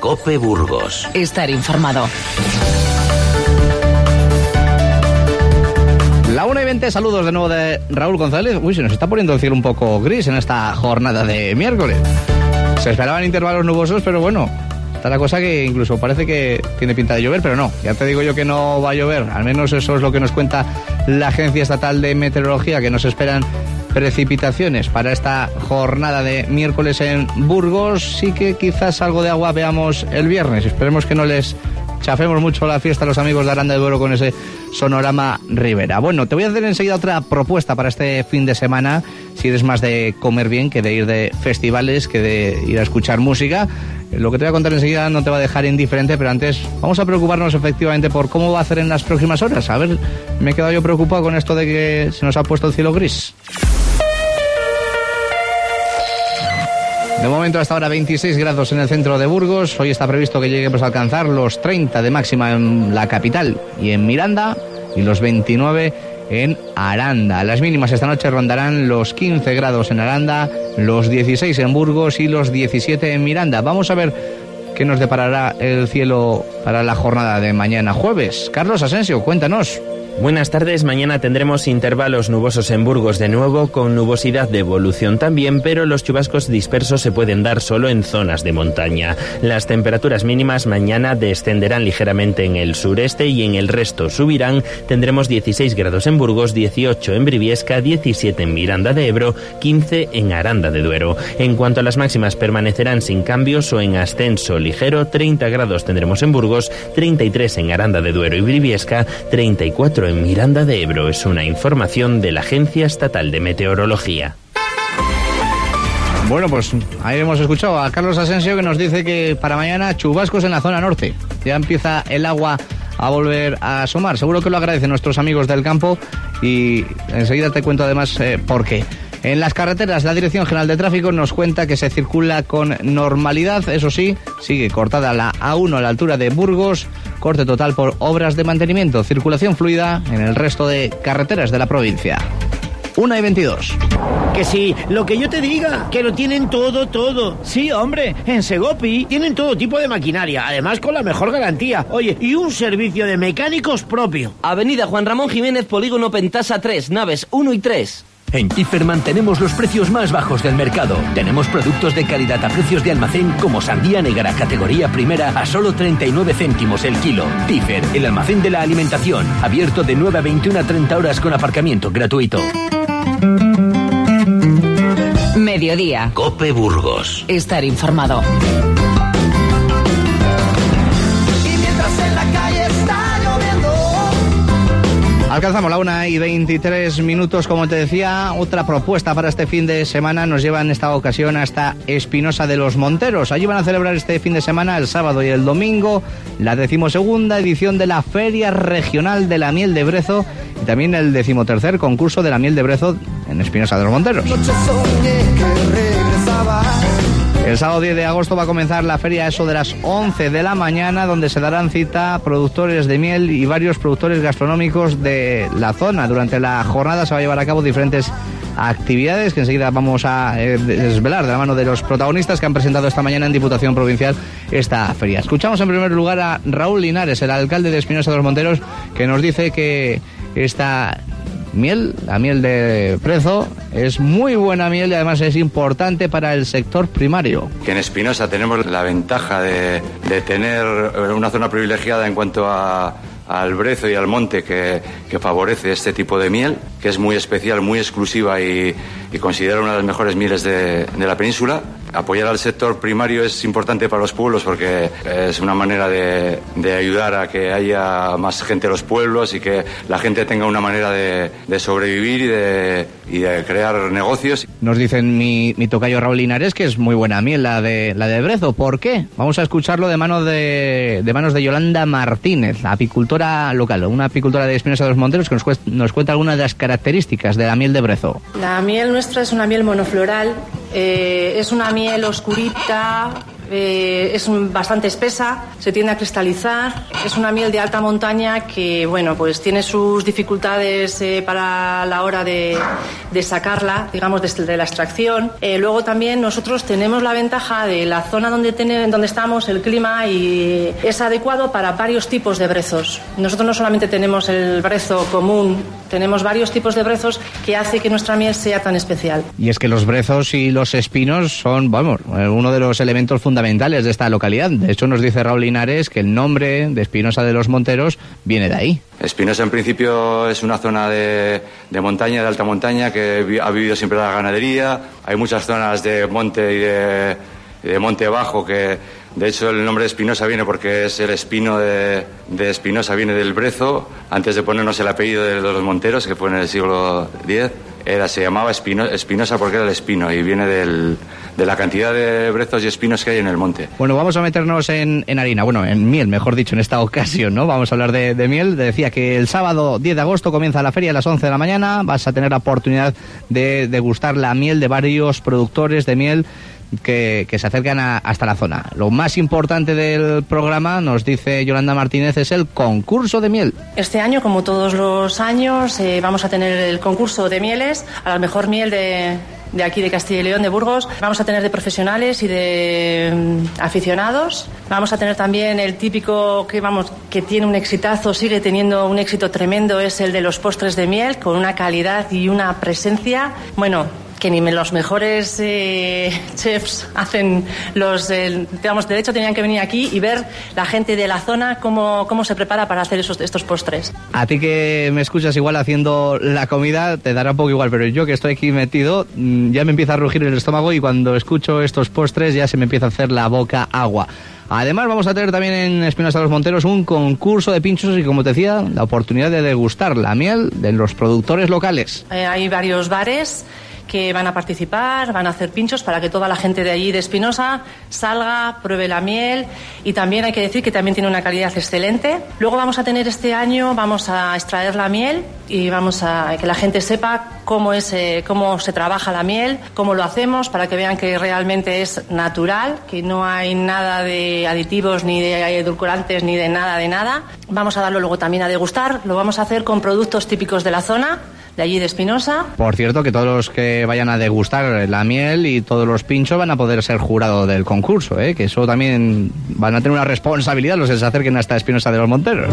COPE Burgos. Estar informado. La 1:20, saludos de nuevo de Raúl González. Uy, se nos está poniendo el cielo un poco gris en esta jornada de miércoles. Se esperaban intervalos nubosos, pero bueno, está la cosa que incluso parece que tiene pinta de llover, pero no. Ya te digo yo que no va a llover, al menos eso es lo que nos cuenta la Agencia Estatal de Meteorología, que nos esperan precipitaciones para esta jornada de miércoles en Burgos. Sí que quizás algo de agua veamos el viernes. Esperemos que no les chafemos mucho la fiesta a los amigos de Aranda de Duero con ese Sonorama Ribera. Bueno, te voy a hacer enseguida otra propuesta para este fin de semana, si eres más de comer bien que de ir de festivales, que de ir a escuchar música. Lo que te voy a contar enseguida no te va a dejar indiferente, pero antes vamos a preocuparnos efectivamente por cómo va a hacer en las próximas horas. A ver, me he quedado yo preocupado con esto de que se nos ha puesto el cielo gris. De momento hasta ahora 26 grados en el centro de Burgos. Hoy está previsto que lleguemos a alcanzar los 30 de máxima en la capital y en Miranda, y los 29 en Aranda. Las mínimas esta noche rondarán los 15 grados en Aranda, los 16 en Burgos y los 17 en Miranda. Vamos a ver qué nos deparará el cielo para la jornada de mañana jueves. Carlos Asensio, cuéntanos. Buenas tardes, mañana tendremos intervalos nubosos en Burgos de nuevo, con nubosidad de evolución también, pero los chubascos dispersos se pueden dar solo en zonas de montaña. Las temperaturas mínimas mañana descenderán ligeramente en el sureste y en el resto subirán. Tendremos 16 grados en Burgos, 18 en Briviesca, 17 en Miranda de Ebro, 15 en Aranda de Duero. En cuanto a las máximas, permanecerán sin cambios o en ascenso ligero. 30 grados tendremos en Burgos, 33 en Aranda de Duero y Briviesca, 34 en Miranda de Ebro. Es una información de la Agencia Estatal de Meteorología. Bueno, pues ahí hemos escuchado a Carlos Asensio, que nos dice que para mañana chubascos en la zona norte. Ya empieza el agua a volver a asomar. Seguro que lo agradecen nuestros amigos del campo y enseguida te cuento además por qué. En las carreteras, la Dirección General de Tráfico nos cuenta que se circula con normalidad. Eso sí, sigue cortada la A1 a la altura de Burgos, corte total por obras de mantenimiento. Circulación fluida en el resto de carreteras de la provincia. 1:22. Que sí, lo que yo te diga, que lo tienen todo. Sí, hombre, en Segopi tienen todo tipo de maquinaria, además con la mejor garantía. Oye, y un servicio de mecánicos propio. Avenida Juan Ramón Jiménez, Polígono Pentasa 3, naves 1 y 3. En Kiefer mantenemos los precios más bajos del mercado. Tenemos productos de calidad a precios de almacén como sandía negra categoría primera a solo 39 céntimos el kilo. Kiefer, el almacén de la alimentación, abierto de 9 a 21 a 30 horas con aparcamiento gratuito. Mediodía. COPE Burgos. Estar informado. Alcanzamos la 1:23, como te decía. Otra propuesta para este fin de semana nos lleva en esta ocasión hasta Espinosa de los Monteros. Allí van a celebrar este fin de semana, el sábado y el domingo, la 12ª edición de la Feria Regional de la Miel de Brezo y también el 13º concurso de la miel de Brezo en Espinosa de los Monteros. El sábado 10 de agosto va a comenzar la feria a eso de las 11 de la mañana, donde se darán cita productores de miel y varios productores gastronómicos de la zona. Durante la jornada se va a llevar a cabo diferentes actividades que enseguida vamos a desvelar de la mano de los protagonistas que han presentado esta mañana en Diputación Provincial esta feria. Escuchamos en primer lugar a Raúl Linares, el alcalde de Espinosa de los Monteros, que nos dice que esta miel, la miel de Brezo, es muy buena miel y además es importante para el sector primario. Que en Espinosa tenemos la ventaja de tener una zona privilegiada en cuanto al brezo y al monte que favorece este tipo de miel, que es muy especial, muy exclusiva y considero una de las mejores mieles de la península. Apoyar al sector primario es importante para los pueblos porque es una manera de ayudar a que haya más gente en los pueblos y que la gente tenga una manera de sobrevivir y de crear negocios. Nos dicen mi tocayo Raúl Linares que es muy buena miel la de Brezo. ¿Por qué? Vamos a escucharlo de manos de Yolanda Martínez, la apicultora local, una apicultora de Espinosa de los Monteros, que nos cuenta algunas de las características de la miel de Brezo. La miel nuestra es una miel monofloral. Es una miel oscurita, es bastante espesa, se tiende a cristalizar. Es una miel de alta montaña que, bueno, pues tiene sus dificultades para la hora de sacarla, digamos, de la extracción. Luego también nosotros tenemos la ventaja de la zona donde estamos, el clima, y es adecuado para varios tipos de brezos. Nosotros no solamente tenemos el brezo común, tenemos varios tipos de brezos que hace que nuestra miel sea tan especial. Y es que los brezos y los espinos son, vamos, uno de los elementos fundamentales de esta localidad. De hecho, nos dice Raúl Linares que el nombre de Espinosa de los Monteros viene de ahí. Espinosa, en principio, es una zona de montaña, de alta montaña, que ha vivido siempre la ganadería. Hay muchas zonas de monte y de monte bajo que, de hecho, el nombre de Espinosa viene porque es el espino de Espinosa, viene del brezo. Antes de ponernos el apellido de los Monteros, que fue en el siglo X, se llamaba Espinosa porque era el espino, y viene de la cantidad de brezos y espinos que hay en el monte. Bueno, vamos a meternos en harina, bueno, en miel, mejor dicho, en esta ocasión, ¿no? Vamos a hablar de miel. Decía que el sábado 10 de agosto comienza la feria a las 11 de la mañana. Vas a tener la oportunidad de degustar la miel de varios productores de miel que se acercan hasta la zona. Lo más importante del programa, nos dice Yolanda Martínez, es el concurso de miel. Este año, como todos los años, vamos a tener el concurso de mieles a la mejor miel de aquí de Castilla y León, de Burgos. Vamos a tener de profesionales y de aficionados. Vamos a tener también el típico que tiene un exitazo, sigue teniendo un éxito tremendo, es el de los postres de miel, con una calidad y una presencia, bueno, que ni los mejores chefs hacen de hecho tenían que venir aquí y ver la gente de la zona cómo se prepara para hacer estos postres. A ti que me escuchas igual haciendo la comida te dará un poco igual, pero yo que estoy aquí metido ya me empieza a rugir el estómago, y cuando escucho estos postres ya se me empieza a hacer la boca agua. Además, vamos a tener también en Espinosa de los Monteros un concurso de pinchos y, como te decía, la oportunidad de degustar la miel de los productores locales. Hay varios bares que van a participar, van a hacer pinchos para que toda la gente de allí de Espinosa salga, pruebe la miel, y también hay que decir que también tiene una calidad excelente. Luego vamos a tener este año, vamos a extraer la miel y vamos a que la gente sepa cómo se trabaja la miel, cómo lo hacemos, para que vean que realmente es natural, que no hay nada de aditivos, ni de edulcorantes, ni de nada. Vamos a darlo luego también a degustar, lo vamos a hacer con productos típicos de la zona, de allí de Espinosa. Por cierto, que todos los que vayan a degustar la miel y todos los pinchos van a poder ser jurado del concurso, que eso también van a tener una responsabilidad los que se acerquen hasta Espinosa de los Monteros.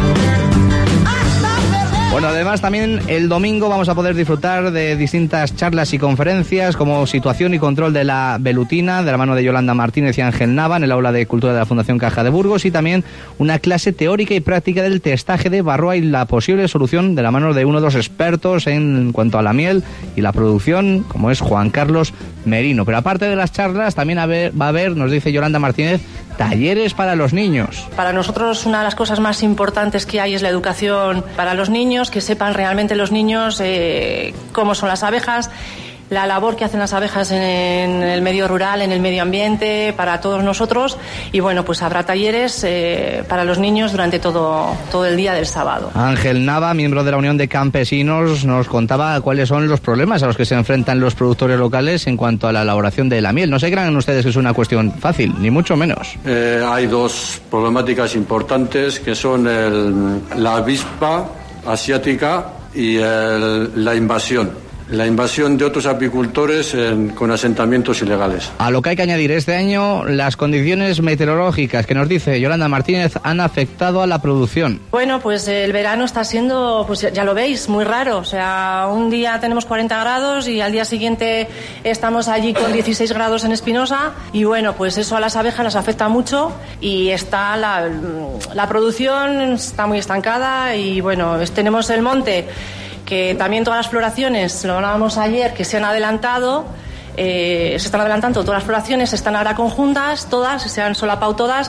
Bueno, además también el domingo vamos a poder disfrutar de distintas charlas y conferencias, como situación y control de la velutina, de la mano de Yolanda Martínez y Ángel Nava, en el aula de cultura de la Fundación Caja de Burgos, y también una clase teórica y práctica del testaje de barroa y la posible solución, de la mano de uno de los expertos en cuanto a la miel y la producción, como es Juan Carlos Merino. Pero aparte de las charlas, también va a haber, nos dice Yolanda Martínez, talleres para los niños. Para nosotros una de las cosas más importantes que hay es la educación para los niños, que sepan realmente los niños cómo son las abejas, la labor que hacen las abejas en el medio rural, en el medio ambiente, para todos nosotros. Y bueno, pues habrá talleres para los niños durante todo el día del sábado. Ángel Nava, miembro de la Unión de Campesinos, nos contaba cuáles son los problemas a los que se enfrentan los productores locales en cuanto a la elaboración de la miel. No se crean ustedes que es una cuestión fácil, ni mucho menos. Hay dos problemáticas importantes, que son la avispa asiática y la invasión. La invasión de otros apicultores con asentamientos ilegales. A lo que hay que añadir, este año las condiciones meteorológicas que nos dice Yolanda Martínez han afectado a la producción. Bueno, pues el verano está siendo, pues ya lo veis, muy raro. O sea, un día tenemos 40 grados y al día siguiente estamos allí con 16 grados en Espinosa, y bueno, pues eso a las abejas las afecta mucho, y está la producción está muy estancada. Y bueno, tenemos el monte, que también todas las floraciones, lo hablábamos ayer, que se han adelantado, se están adelantando todas las floraciones, están ahora conjuntas, todas, se han solapado todas,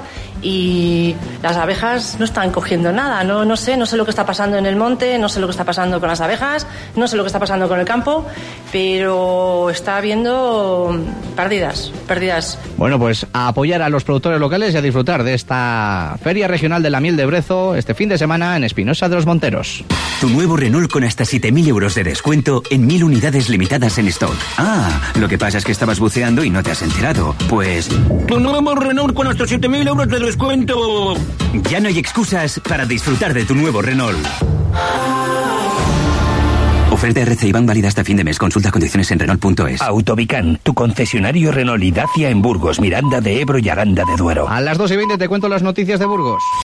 y las abejas no están cogiendo nada. No sé lo que está pasando en el monte, no sé lo que está pasando con las abejas, no sé lo que está pasando con el campo, pero está habiendo pérdidas. Bueno, pues a apoyar a los productores locales y a disfrutar de esta Feria Regional de la Miel de Brezo este fin de semana en Espinosa de los Monteros. Tu nuevo Renault con hasta 7.000 euros de descuento en 1.000 unidades limitadas en stock. Ah, lo que que pasa es que estabas buceando y no te has enterado. Pues... ¡Tu nuevo Renault con hasta 7.000 euros de descuento! Ya no hay excusas para disfrutar de tu nuevo Renault. Oferta RC Iván válida hasta fin de mes. Consulta condiciones en Renault.es. Autobican, tu concesionario Renault y Dacia en Burgos, Miranda de Ebro y Aranda de Duero. A las 2:20 te cuento las noticias de Burgos.